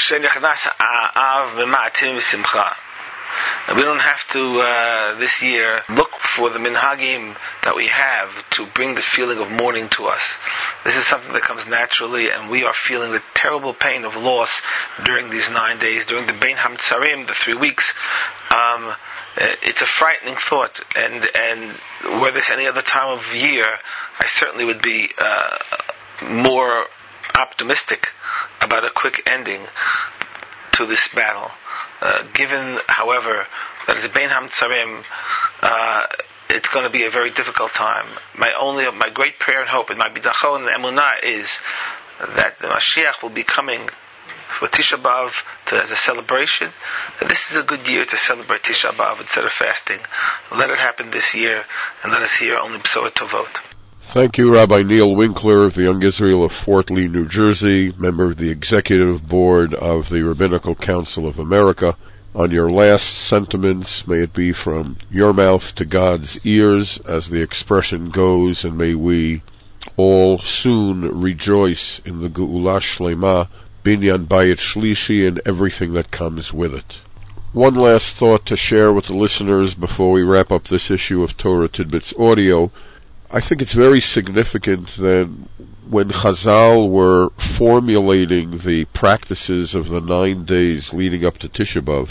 don't have to uh, this year look for the minhagim that we have to bring the feeling of mourning to us. This is something that comes naturally, and we are feeling the terrible pain of loss during these nine days, during the Bein HaMetzarim, the three weeks. Um, it's a frightening thought, and and were this any other time of year, I certainly would be uh, more optimistic about a quick ending to this battle. Uh, given, however, that is Bein HaMetzarim, uh, it's going to be a very difficult time. My only, my great prayer and hope, and my bidachon and emunah is that the Mashiach will be coming for Tisha B'Av to, as a celebration. And this is a good year to celebrate Tisha B'Av instead of fasting. Let it happen this year, and let us hear only B'sorah Tovot. Thank you, Rabbi Neil Winkler of the Young Israel of Fort Lee, New Jersey, member of the Executive Board of the Rabbinical Council of America. On your last sentiments, may it be from your mouth to God's ears, as the expression goes, and may we all soon rejoice in the Geula Shlema, Binyan Bayit Shlishi, and everything that comes with it. One last thought to share with the listeners before we wrap up this issue of Torah Tidbits Audio. I think it's very significant that when Chazal were formulating the practices of the nine days leading up to Tisha B'Av,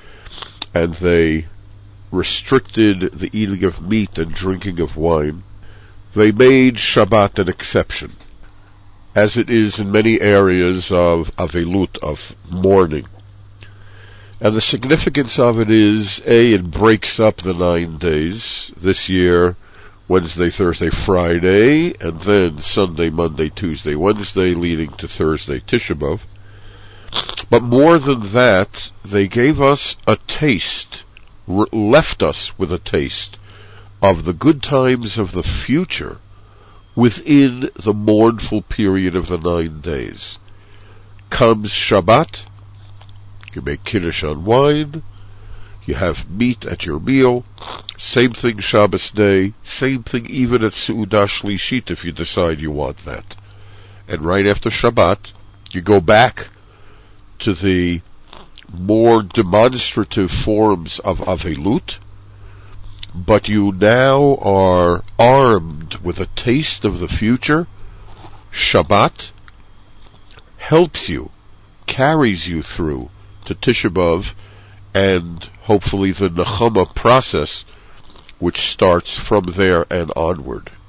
and they restricted the eating of meat and drinking of wine, they made Shabbat an exception, as it is in many areas of Avelut, of mourning. And the significance of it is, A, it breaks up the nine days. This year, Wednesday, Thursday, Friday, and then Sunday, Monday, Tuesday, Wednesday, leading to Thursday, Tisha B'Av. But more than that, they gave us a taste, re- left us with a taste of the good times of the future within the mournful period of the nine days. Comes Shabbat, you make Kiddush on wine, you have meat at your meal, same thing Shabbos day, same thing even at Seudah Shlishit if you decide you want that. And right after Shabbat, you go back to the more demonstrative forms of Avelut, but you now are armed with a taste of the future. Shabbat helps you, carries you through to Tisha B'Av, and hopefully the Nechama process, which starts from there and onward.